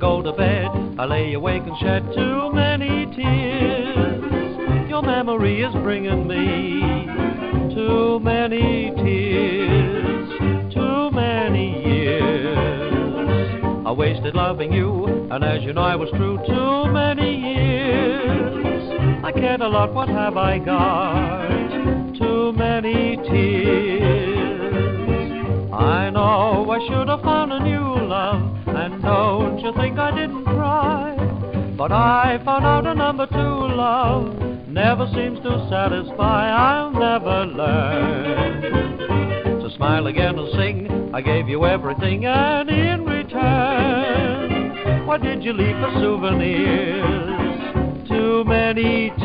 go to bed, I lay awake and shed too many tears. Your memory is bringing me too many tears, too many years. I wasted loving you, and as you know I was true too many years. I cared a lot, what have I got? Too many tears. I know I should have found a new love, and don't you think I didn't try? But I found out a number two love never seems to satisfy. I'll never learn to smile again and sing. I gave you everything, and in return, what did you leave for souvenirs? Too many